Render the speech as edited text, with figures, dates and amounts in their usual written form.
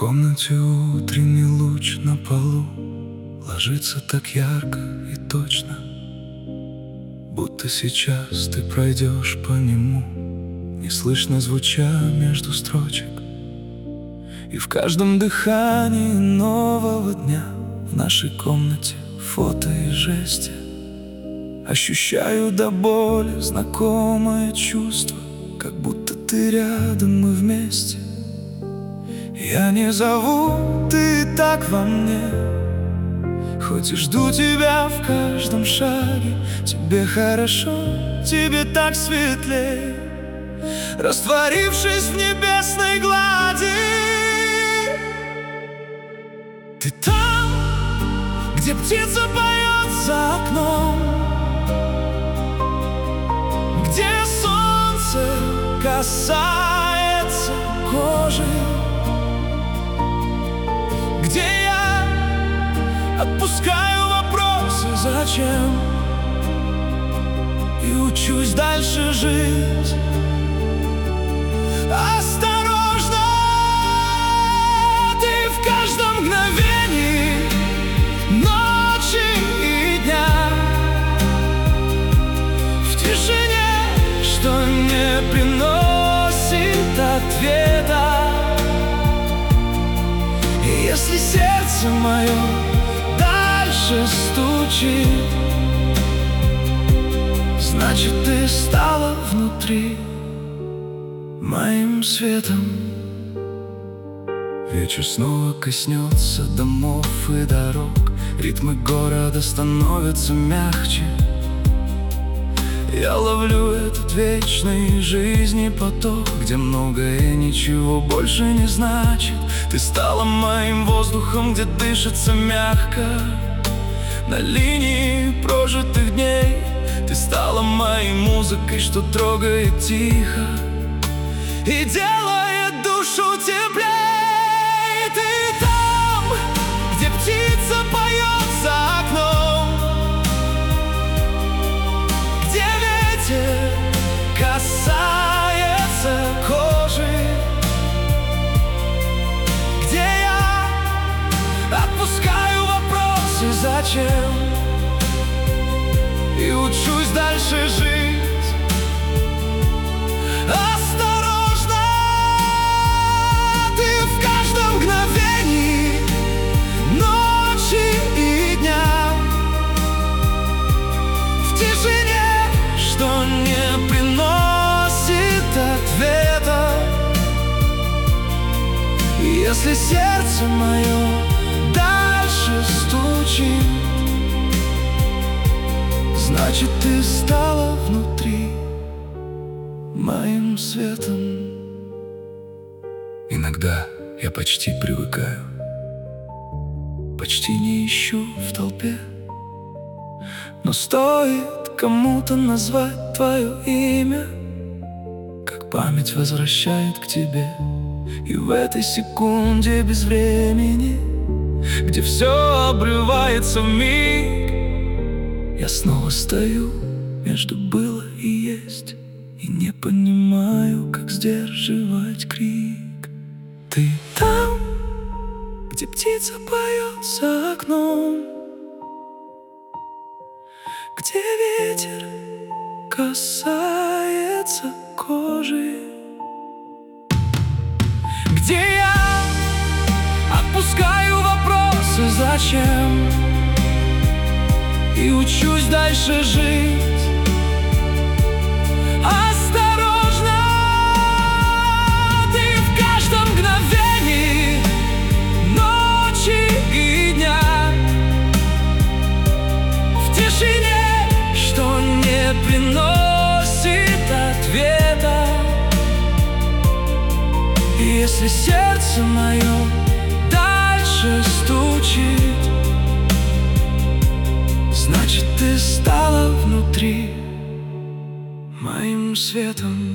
комнате утренний луч на полу ложится так ярко и точно, будто сейчас ты пройдешь по нему, неслышно звуча между строчек. И в каждом дыхании нового дня в нашей комнате фото и жести ощущаю до боли знакомое чувство, как будто ты рядом, мы вместе. Я не зову, ты так во мне, хоть и жду тебя в каждом шаге. Тебе хорошо, тебе так светлее, растворившись в небесной глади. Ты там, где птица поет за окном, где солнце касается кожи, где я отпускаю вопросы «зачем?» и учусь дальше жить. Осторожно, ты в каждом мгновении ночи и дня, в тишине, что не приносит ответа. И если сердце мое дальше стучит, значит, ты стала внутри моим светом. Вечер снова коснется домов и дорог, ритмы города становятся мягче. Я ловлю этот вечный жизни поток, где многое ничего больше не значит. Ты стала моим воздухом, где дышится мягко, на линии прожитых дней. Ты стала моей музыкой, что трогает тихо и делает душу теплей. Ты там, где птица поет за окном, где ветер касается кожи, где я отпускаю вопросы «зачем?» и учусь дальше жить. Осторожно, ты в каждом мгновении ночи и дня, в тишине, что не приносит ответа. И если сердце мое дальше стучит, значит, ты стала внутри моим светом. Иногда я почти привыкаю, почти не ищу в толпе, но стоит кому-то назвать твое имя, как память возвращает к тебе. И в этой секунде без времени, где все обрывается вмиг, я снова стою между было и есть и не понимаю, как сдерживать крик. Ты там, где птица поет за окном, где ветер касается кожи, где я отпускаю вопросы «зачем?» и учусь дальше жить. Осторожно, ты в каждом мгновении ночи и дня, в тишине, что не приносит ответа. И если сердце мое дальше стучит, значит, ты стала внутри моим светом.